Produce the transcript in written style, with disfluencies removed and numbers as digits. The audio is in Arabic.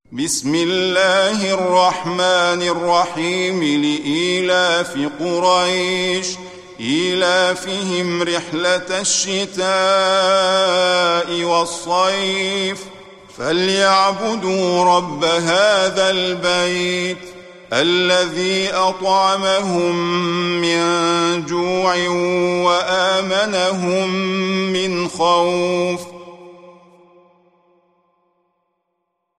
بسم الله الرحمن الرحيم لإيلاف قريش إيلافهم رحلة الشتاء والصيف فليعبدوا رب هذا البيت الذي أطعمهم من جوع وآمنهم من خوف